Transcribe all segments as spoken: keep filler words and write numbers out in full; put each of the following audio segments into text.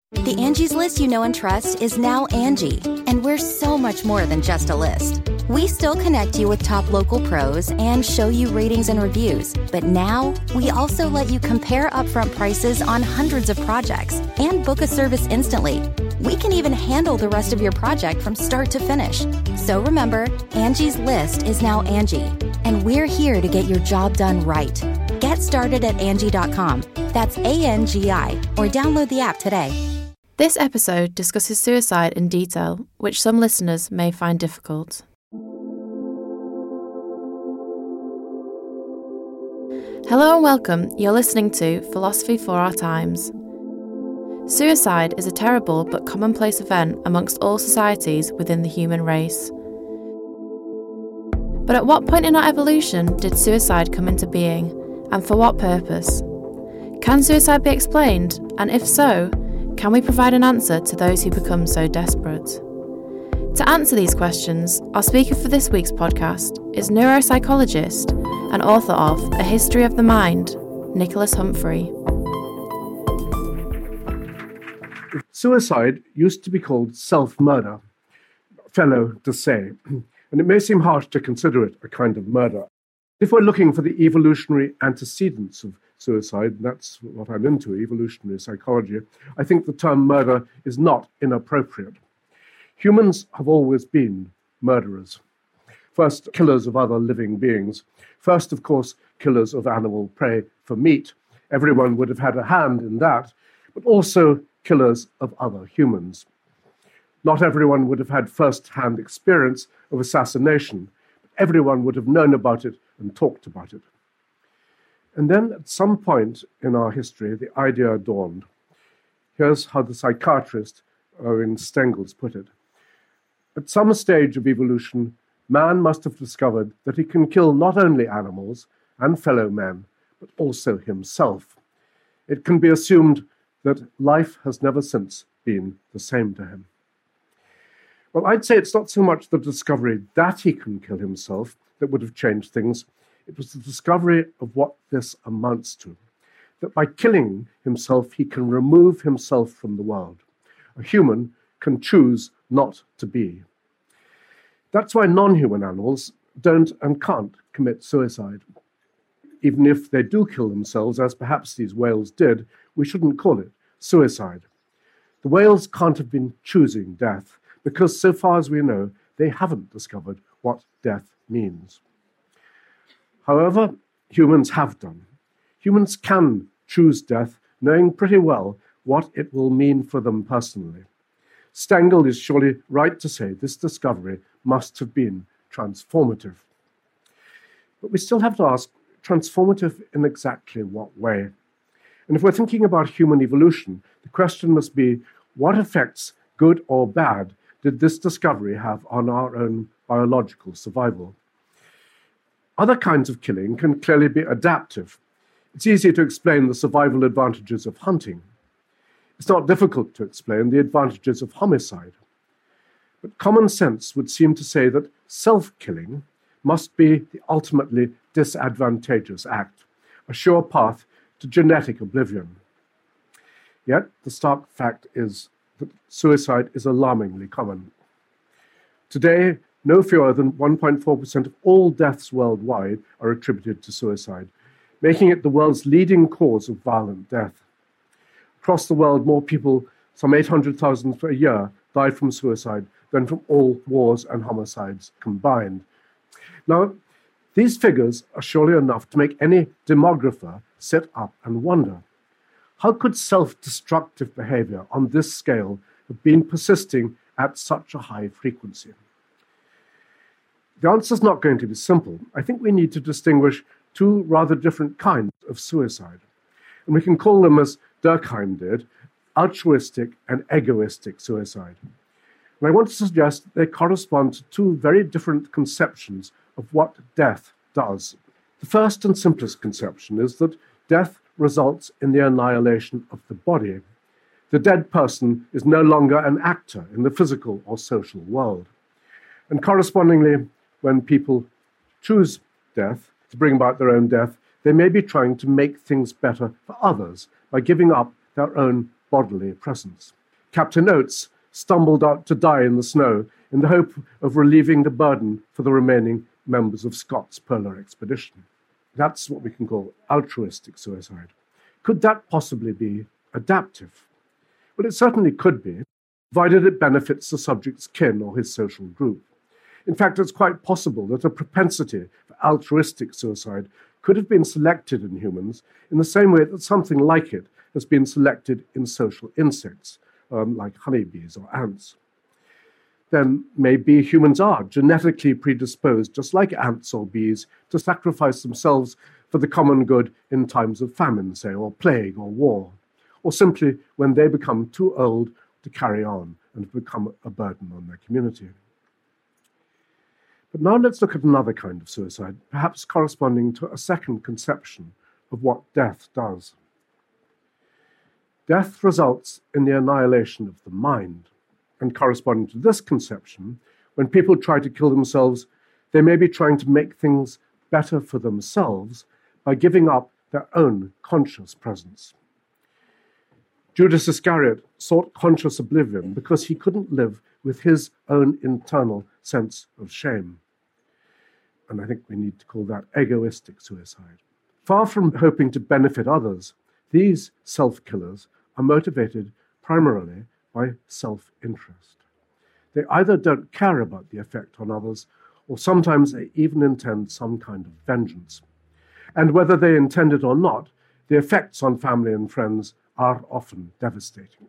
The Angie's List you know and trust is now Angie, and we're so much more than just a list. We still connect you with top local pros and show you ratings and reviews, but now we also let you compare upfront prices on hundreds of projects and book a service instantly. We can even handle the rest of your project from start to finish. So remember, Angie's List is now Angie, and we're here to get your job done right. Get started at Angie dot com. That's A N G I, or download the app today. This episode discusses suicide in detail, which some listeners may find difficult. Hello and welcome. You're listening to Philosophy for Our Times. Suicide is a terrible but commonplace event amongst all societies within the human race. But at what point in our evolution did suicide come into being, and for what purpose? Can suicide be explained, and if so, can we provide an answer to those who become so desperate? To answer these questions, our speaker for this week's podcast is neuropsychologist and author of A History of the Mind, Nicholas Humphrey. Suicide used to be called self-murder, fellow to say, and it may seem harsh to consider it a kind of murder. If we're looking for the evolutionary antecedents of suicide, and that's what I'm into, evolutionary psychology, I think the term murder is not inappropriate. Humans have always been murderers. First, killers of other living beings. First, of course, killers of animal prey for meat. Everyone would have had a hand in that, but also killers of other humans. Not everyone would have had first-hand experience of assassination, but everyone would have known about it and talked about it. And then at some point in our history, the idea dawned. Here's how the psychiatrist Owen Stengels put it. At some stage of evolution, man must have discovered that he can kill not only animals and fellow men, but also himself. It can be assumed that life has never since been the same to him. Well, I'd say it's not so much the discovery that he can kill himself that would have changed things. It was the discovery of what this amounts to, that by killing himself, he can remove himself from the world. A human can choose not to be. That's why non-human animals don't and can't commit suicide. Even if they do kill themselves, as perhaps these whales did, we shouldn't call it suicide. The whales can't have been choosing death, because so far as we know, they haven't discovered what death means. However, humans have done. Humans can choose death, knowing pretty well what it will mean for them personally. Stengel is surely right to say this discovery must have been transformative. But we still have to ask, transformative in exactly what way? And if we're thinking about human evolution, the question must be, what effects, good or bad, did this discovery have on our own biological survival? Other kinds of killing can clearly be adaptive. It's easy to explain the survival advantages of hunting. It's not difficult to explain the advantages of homicide. But common sense would seem to say that self-killing must be the ultimately disadvantageous act, a sure path to genetic oblivion. Yet the stark fact is that suicide is alarmingly common. Today, no fewer than one point four percent of all deaths worldwide are attributed to suicide, making it the world's leading cause of violent death. Across the world, more people, some eight hundred thousand per year, died from suicide than from all wars and homicides combined. Now, these figures are surely enough to make any demographer sit up and wonder. How could self-destructive behavior on this scale have been persisting at such a high frequency? The answer is not going to be simple. I think we need to distinguish two rather different kinds of suicide. And we can call them, as Durkheim did, altruistic and egoistic suicide. And I want to suggest that they correspond to two very different conceptions of what death does. The first and simplest conception is that death results in the annihilation of the body. The dead person is no longer an actor in the physical or social world. And correspondingly, when people choose death to bring about their own death, they may be trying to make things better for others by giving up their own bodily presence. Captain Oates stumbled out to die in the snow in the hope of relieving the burden for the remaining members of Scott's polar expedition. That's what we can call altruistic suicide. Could that possibly be adaptive? Well, it certainly could be, provided it benefits the subject's kin or his social group. In fact, it's quite possible that a propensity for altruistic suicide could have been selected in humans in the same way that something like it has been selected in social insects, um, like honeybees or ants. Then maybe humans are genetically predisposed, just like ants or bees, to sacrifice themselves for the common good in times of famine, say, or plague or war, or simply when they become too old to carry on and become a burden on their community. But now let's look at another kind of suicide, perhaps corresponding to a second conception of what death does. Death results in the annihilation of the mind, and corresponding to this conception, when people try to kill themselves, they may be trying to make things better for themselves by giving up their own conscious presence. Judas Iscariot sought conscious oblivion because he couldn't live with his own internal sense of shame. And I think we need to call that egoistic suicide. Far from hoping to benefit others, these self-killers are motivated primarily by self-interest. They either don't care about the effect on others, or sometimes they even intend some kind of vengeance. And whether they intend it or not, the effects on family and friends are often devastating.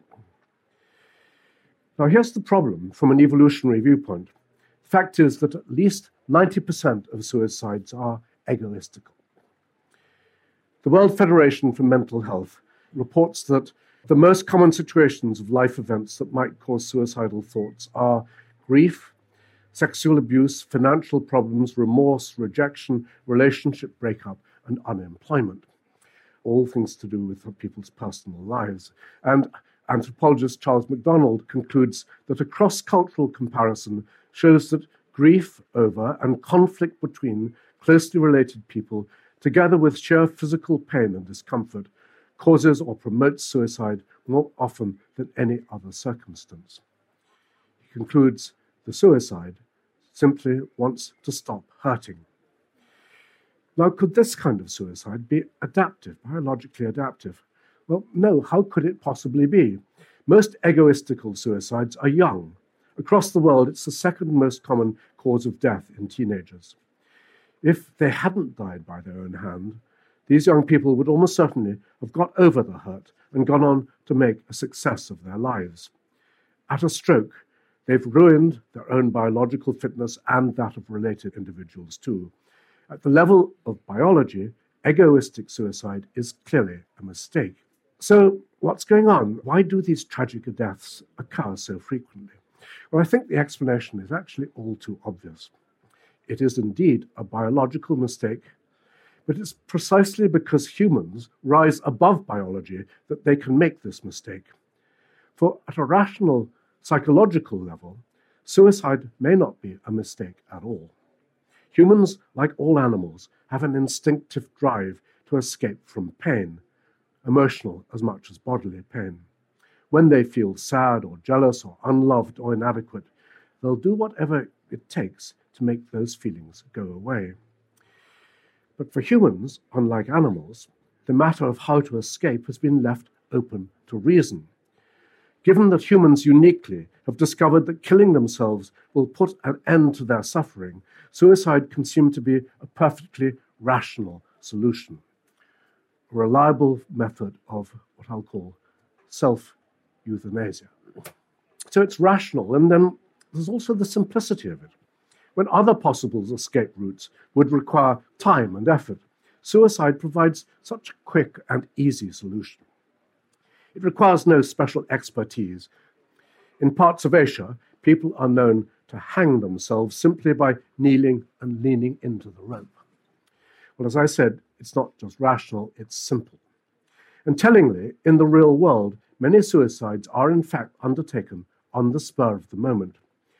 Now, here's the problem from an evolutionary viewpoint. The fact is that at least ninety percent of suicides are egoistical. The World Federation for Mental Health reports that the most common situations of life events that might cause suicidal thoughts are grief, sexual abuse, financial problems, remorse, rejection, relationship breakup, and unemployment. All things to do with people's personal lives. And anthropologist Charles MacDonald concludes that a cross-cultural comparison shows that grief over and conflict between closely related people, together with sheer physical pain and discomfort, causes or promotes suicide more often than any other circumstance. He concludes the suicide simply wants to stop hurting. Now, could this kind of suicide be adaptive, biologically adaptive? Well, no, how could it possibly be? Most egoistical suicides are young. Across the world, it's the second most common cause of death in teenagers. If they hadn't died by their own hand, these young people would almost certainly have got over the hurt and gone on to make a success of their lives. At a stroke, they've ruined their own biological fitness and that of related individuals too. At the level of biology, egoistic suicide is clearly a mistake. So what's going on? Why do these tragic deaths occur so frequently? Well, I think the explanation is actually all too obvious. It is indeed a biological mistake, but it's precisely because humans rise above biology that they can make this mistake. For at a rational psychological level, suicide may not be a mistake at all. Humans, like all animals, have an instinctive drive to escape from pain, emotional as much as bodily pain. When they feel sad or jealous or unloved or inadequate, they'll do whatever it takes to make those feelings go away. But for humans, unlike animals, the matter of how to escape has been left open to reason. Given that humans uniquely have discovered that killing themselves will put an end to their suffering, suicide can seem to be a perfectly rational solution, a reliable method of what I'll call self-euthanasia. So it's rational, and then there's also the simplicity of it. When other possible escape routes would require time and effort, suicide provides such a quick and easy solution. It requires no special expertise. In parts of Asia, people are known to hang themselves simply by kneeling and leaning into the rope. Well, as I said, it's not just rational, it's simple. And tellingly, in the real world, many suicides are in fact undertaken on the spur of the moment.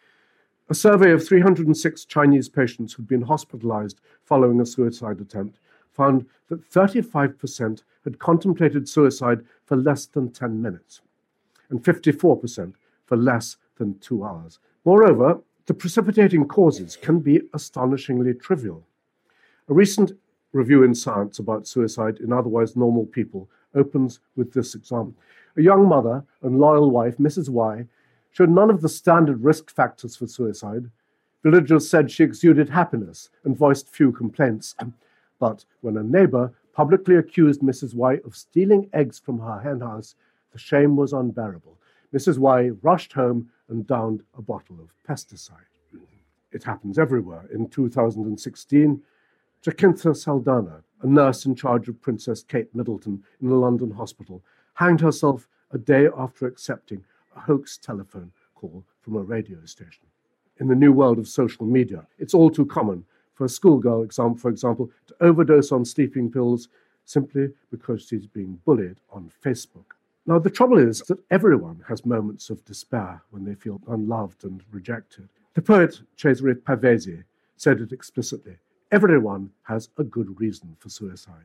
A survey of three hundred six Chinese patients who'd been hospitalized following a suicide attempt found that thirty-five percent had contemplated suicide for less than ten minutes. and fifty-four percent for less than two hours. Moreover, the precipitating causes can be astonishingly trivial. A recent review in Science about suicide in otherwise normal people opens with this example. A young mother and loyal wife, Missus Y, showed none of the standard risk factors for suicide. Villagers said she exuded happiness and voiced few complaints. But when a neighbor publicly accused Missus Y of stealing eggs from her henhouse, the shame was unbearable. Missus Y rushed home and downed a bottle of pesticide. It happens everywhere. In two thousand sixteen, Jacintha Saldanha, a nurse in charge of Princess Kate Middleton in a London hospital, hanged herself a day after accepting a hoax telephone call from a radio station. In the new world of social media, it's all too common for a schoolgirl, for example, to overdose on sleeping pills simply because she's being bullied on Facebook. Now, the trouble is that everyone has moments of despair when they feel unloved and rejected. The poet Cesare Pavese said it explicitly: everyone has a good reason for suicide.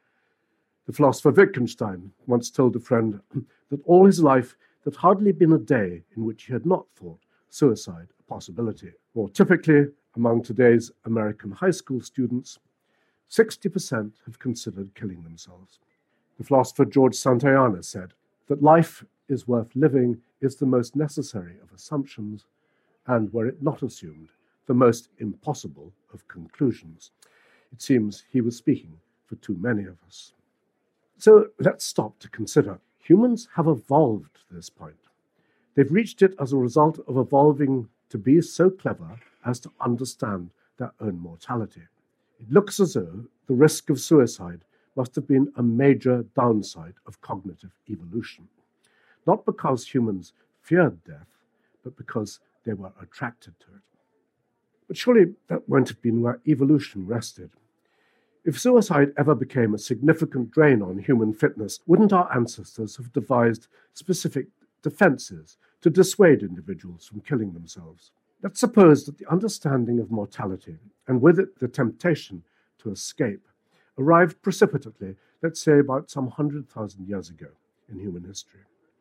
The philosopher Wittgenstein once told a friend that all his life there'd hardly been a day in which he had not thought suicide a possibility. More typically, among today's American high school students, sixty percent have considered killing themselves. The philosopher George Santayana said that life is worth living is the most necessary of assumptions, and were it not assumed, the most impossible of conclusions. It seems he was speaking for too many of us. So let's stop to consider. Humans have evolved to this point. They've reached it as a result of evolving to be so clever as to understand their own mortality. It looks as though the risk of suicide must have been a major downside of cognitive evolution, not because humans feared death, but because they were attracted to it. But surely that won't have been where evolution rested. If suicide ever became a significant drain on human fitness, wouldn't our ancestors have devised specific defenses to dissuade individuals from killing themselves? Let's suppose that the understanding of mortality, and with it the temptation to escape, arrived precipitately, let's say about some one hundred thousand years ago in human history.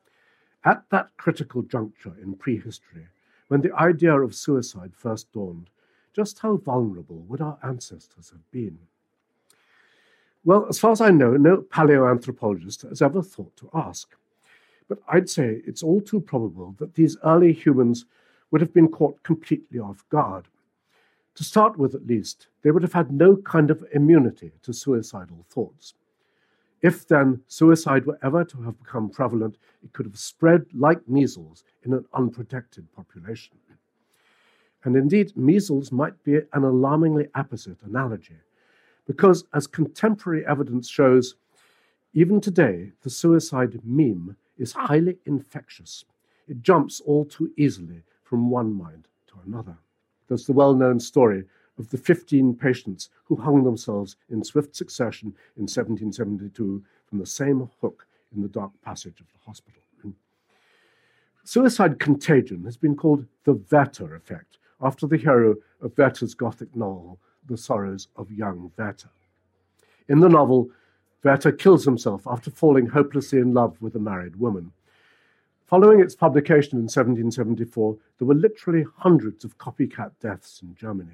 At that critical juncture in prehistory, when the idea of suicide first dawned, just how vulnerable would our ancestors have been? Well, as far as I know, no paleoanthropologist has ever thought to ask. But I'd say it's all too probable that these early humans would have been caught completely off guard. To start with, at least, they would have had no kind of immunity to suicidal thoughts. If, then, suicide were ever to have become prevalent, it could have spread like measles in an unprotected population. And indeed, measles might be an alarmingly apposite analogy, because, as contemporary evidence shows, even today, the suicide meme is highly infectious. It jumps all too easily from one mind to another. There's the well-known story of the fifteen patients who hung themselves in swift succession in seventeen seventy-two from the same hook in the dark passage of the hospital. Suicide contagion has been called the Werther effect, after the hero of Werther's Gothic novel, The Sorrows of Young Werther. In the novel, Werther kills himself after falling hopelessly in love with a married woman. Following its publication in seventeen seventy-four, there were literally hundreds of copycat deaths in Germany.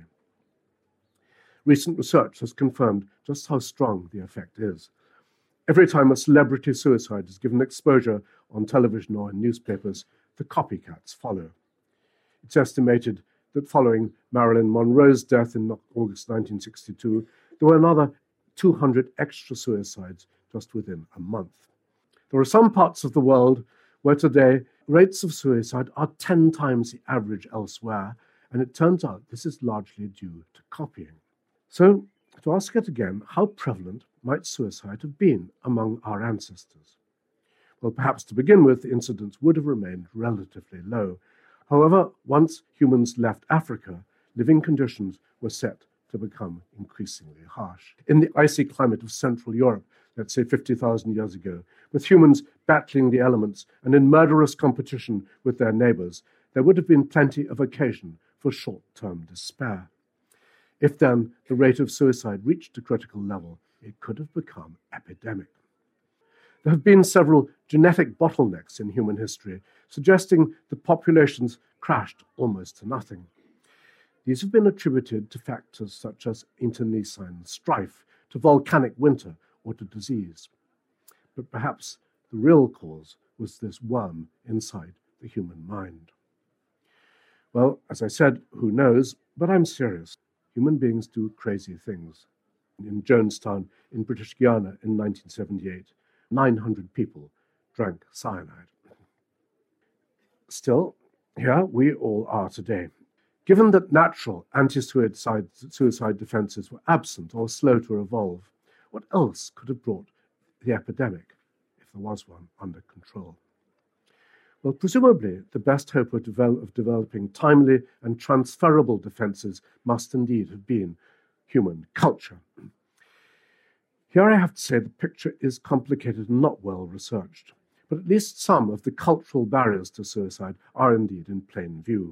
Recent research has confirmed just how strong the effect is. Every time a celebrity suicide is given exposure on television or in newspapers, the copycats follow. It's estimated that following Marilyn Monroe's death in August nineteen sixty-two, there were another two hundred extra suicides just within a month. There are some parts of the world where today rates of suicide are ten times the average elsewhere, and it turns out this is largely due to copying. So, to ask it again, how prevalent might suicide have been among our ancestors? Well, perhaps to begin with, the incidence would have remained relatively low. However, once humans left Africa, living conditions were set to become increasingly harsh. In the icy climate of Central Europe, let's say fifty thousand years ago, with humans battling the elements and in murderous competition with their neighbors, there would have been plenty of occasion for short-term despair. If then the rate of suicide reached a critical level, it could have become epidemic. There have been several genetic bottlenecks in human history, suggesting that populations crashed almost to nothing. These have been attributed to factors such as internecine strife, to volcanic winter, or to disease. But perhaps the real cause was this worm inside the human mind. Well, as I said, who knows, but I'm serious. Human beings do crazy things. In Jonestown, in British Guiana in nineteen seventy-eight, nine hundred people drank cyanide. Still, here we all are today. Given that natural anti-suicide suicide defenses were absent or slow to evolve, what else could have brought the epidemic, if there was one, under control? Well, presumably, the best hope of, develop, of developing timely and transferable defenses must indeed have been human culture. Here I have to say the picture is complicated and not well researched, but at least some of the cultural barriers to suicide are indeed in plain view.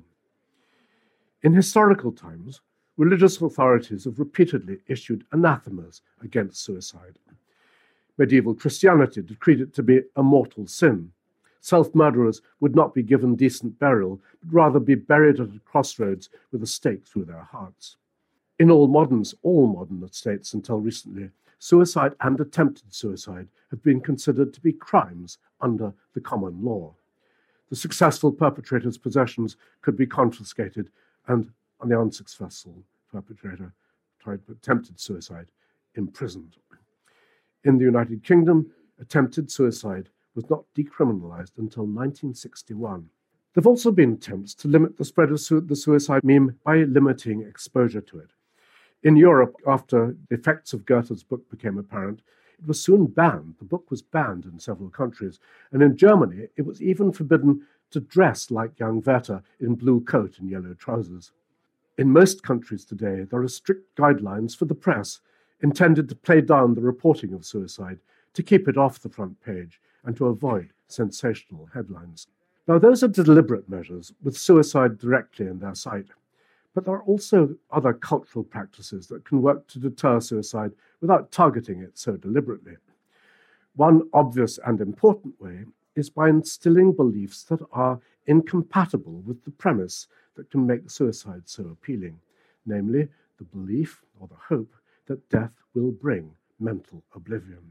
In historical times, religious authorities have repeatedly issued anathemas against suicide. Medieval Christianity decreed it to be a mortal sin. Self-murderers would not be given decent burial, but rather be buried at a crossroads with a stake through their hearts. In all moderns, all modern states until recently, suicide and attempted suicide have been considered to be crimes under the common law. The successful perpetrator's possessions could be confiscated, and the unsuccessful perpetrator tried attempted suicide imprisoned. In the United Kingdom, attempted suicide was not decriminalized until nineteen sixty-one. There have also been attempts to limit the spread of su- the suicide meme by limiting exposure to it. In Europe, after the effects of Goethe's book became apparent, it was soon banned. The book was banned in several countries, and in Germany, it was even forbidden to dress like young Werther in blue coat and yellow trousers. In most countries today, there are strict guidelines for the press intended to play down the reporting of suicide, to keep it off the front page, and to avoid sensational headlines. Now, those are deliberate measures with suicide directly in their sight, but there are also other cultural practices that can work to deter suicide without targeting it so deliberately. One obvious and important way is by instilling beliefs that are incompatible with the premise that can make suicide so appealing, namely the belief or the hope that death will bring mental oblivion.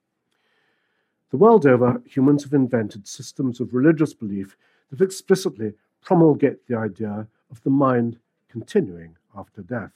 The world over, humans have invented systems of religious belief that explicitly promulgate the idea of the mind continuing after death.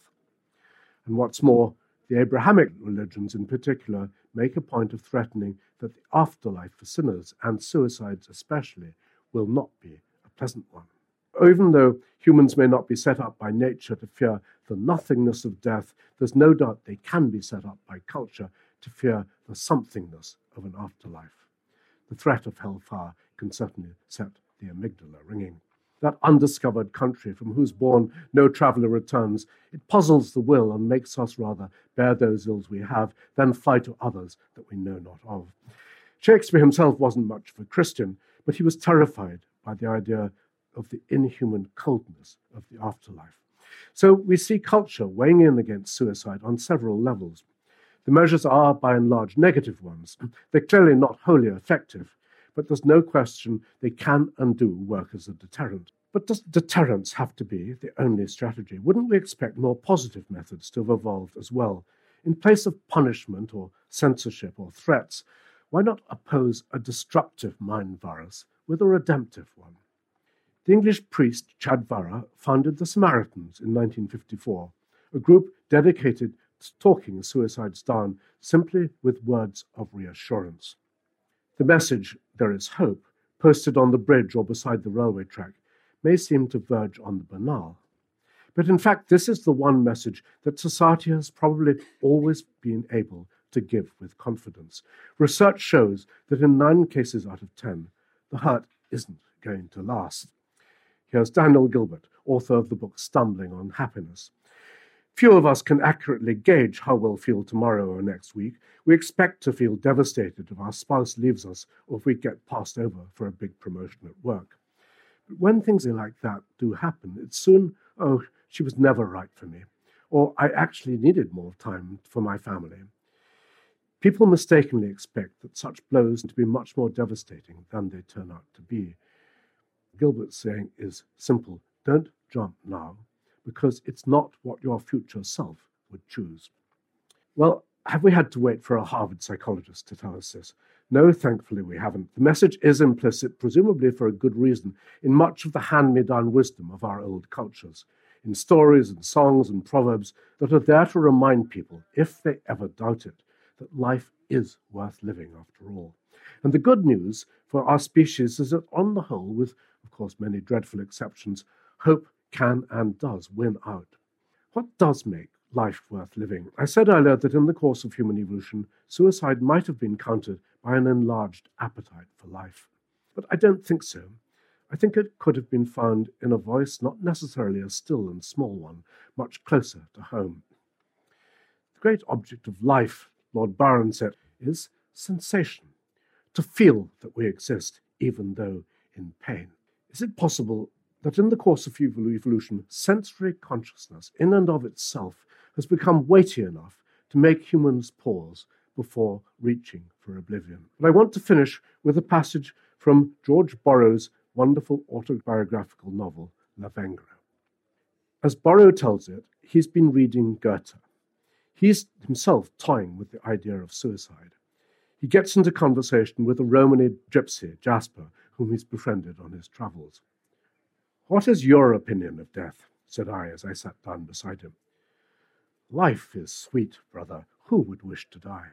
And what's more, the Abrahamic religions in particular make a point of threatening that the afterlife for sinners, and suicides especially, will not be a pleasant one. Even though humans may not be set up by nature to fear the nothingness of death, there's no doubt they can be set up by culture to fear the somethingness of an afterlife. The threat of hellfire can certainly set the amygdala ringing. That undiscovered country from whose bourne no traveller returns, it puzzles the will and makes us rather bear those ills we have than fly to others that we know not of. Shakespeare himself wasn't much of a Christian, but he was terrified by the idea of the inhuman coldness of the afterlife. So we see culture weighing in against suicide on several levels. The measures are, by and large, negative ones. They're clearly not wholly effective, but there's no question they can and do work as a deterrent. But does deterrence have to be the only strategy? Wouldn't we expect more positive methods to have evolved as well? In place of punishment or censorship or threats, why not oppose a destructive mind virus with a redemptive one? The English priest Chadvara founded the Samaritans in nineteen fifty-four, a group dedicated to talking suicides down simply with words of reassurance. The message, "There is hope," posted on the bridge or beside the railway track, may seem to verge on the banal. But in fact, this is the one message that society has probably always been able to give with confidence. Research shows that in nine cases out of ten, the hurt isn't going to last. Here's Daniel Gilbert, author of the book Stumbling on Happiness. Few of us can accurately gauge how we'll feel tomorrow or next week. We expect to feel devastated if our spouse leaves us or if we get passed over for a big promotion at work. But when things like that do happen, it's soon, oh, she was never right for me, or I actually needed more time for my family. People mistakenly expect that such blows to be much more devastating than they turn out to be. Gilbert's saying is simple: don't jump now, because it's not what your future self would choose. Well, have we had to wait for a Harvard psychologist to tell us this? No, thankfully we haven't. The message is implicit, presumably for a good reason, in much of the hand-me-down wisdom of our old cultures, in stories and songs and proverbs that are there to remind people, if they ever doubt it, that life is worth living after all. And the good news for our species is that on the whole, with, of course, many dreadful exceptions, hope can and does win out. What does make life worth living? I said earlier that in the course of human evolution, suicide might have been countered by an enlarged appetite for life. But I don't think so. I think it could have been found in a voice not necessarily a still and small one, much closer to home. The great object of life, Lord Byron said, is sensation, to feel that we exist, even though in pain. Is it possible that in the course of evolution, sensory consciousness, in and of itself, has become weighty enough to make humans pause before reaching for oblivion? But I want to finish with a passage from George Borrow's wonderful autobiographical novel, Lavengro. As Borrow tells it, he's been reading Goethe. He's himself toying with the idea of suicide. He gets into conversation with a Romany gypsy, Jasper, whom he's befriended on his travels. "What is your opinion of death?" said I as I sat down beside him. "Life is sweet, brother. Who would wish to die?"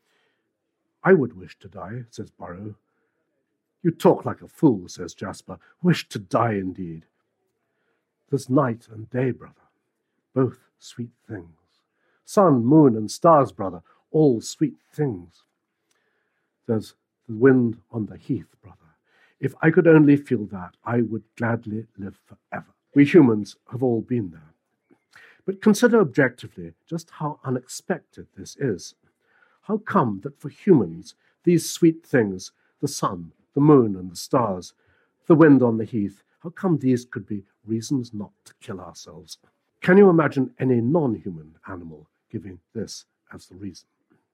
"I would wish to die," says Borrow. "You talk like a fool," says Jasper. "Wish to die indeed." "There's night and day, brother, both sweet things. Sun, moon, and stars, brother, all sweet things. There's the wind on the heath, brother. If I could only feel that, I would gladly live forever." We humans have all been there. But consider objectively just how unexpected this is. How come that for humans, these sweet things, the sun, the moon, and the stars, the wind on the heath, how come these could be reasons not to kill ourselves? Can you imagine any non-human animal giving this as the reason?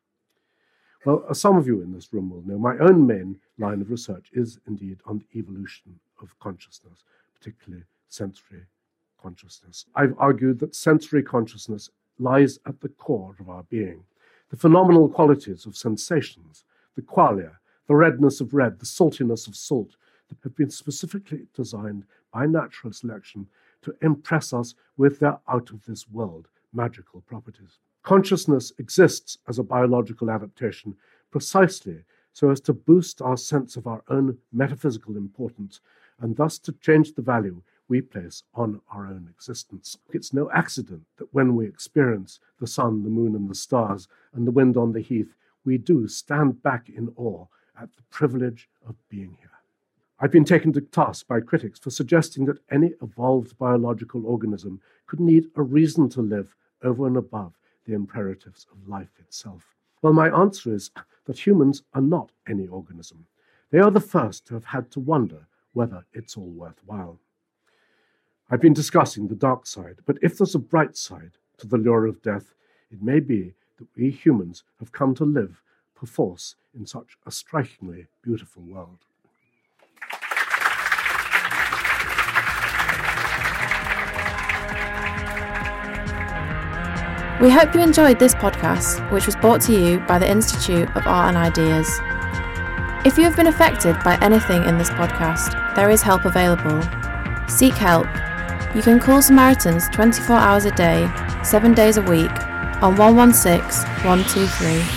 Well, as some of you in this room will know, my own main line of research is indeed on the evolution of consciousness, particularly sensory consciousness. I've argued that sensory consciousness lies at the core of our being. The phenomenal qualities of sensations, the qualia, the redness of red, the saltiness of salt, that have been specifically designed by natural selection to impress us with their out-of-this-world magical properties. Consciousness exists as a biological adaptation precisely so as to boost our sense of our own metaphysical importance and thus to change the value we place on our own existence. It's no accident that when we experience the sun, the moon, and the stars, and the wind on the heath, we do stand back in awe at the privilege of being here. I've been taken to task by critics for suggesting that any evolved biological organism could need a reason to live over and above the imperatives of life itself. Well, my answer is that humans are not any organism. They are the first to have had to wonder whether it's all worthwhile. I've been discussing the dark side, but if there's a bright side to the lure of death, it may be that we humans have come to live perforce in such a strikingly beautiful world. We hope you enjoyed this podcast, which was brought to you by the Institute of Art and Ideas. If you have been affected by anything in this podcast, there is help available. Seek help. You can call Samaritans twenty-four hours a day, seven days a week on one one six, one two three.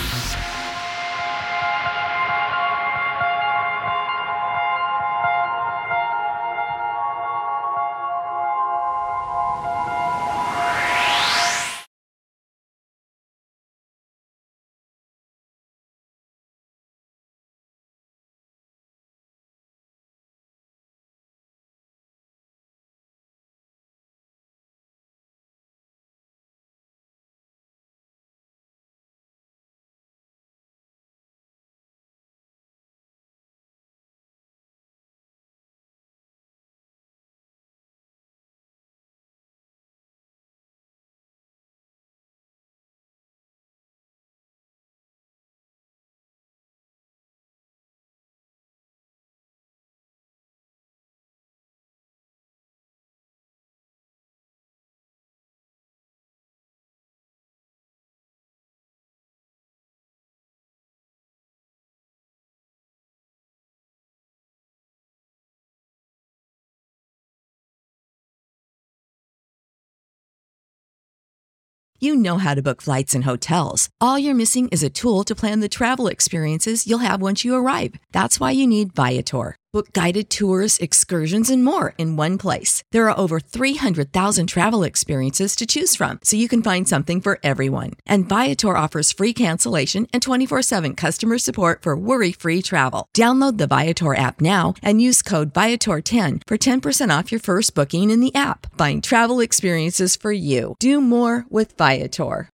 You know how to book flights and hotels. All you're missing is a tool to plan the travel experiences you'll have once you arrive. That's why you need Viator. Book guided tours, excursions, and more in one place. There are over three hundred thousand travel experiences to choose from, so you can find something for everyone. And Viator offers free cancellation and twenty-four seven customer support for worry-free travel. Download the Viator app now and use code Viator ten for ten percent off your first booking in the app. Find travel experiences for you. Do more with Viator.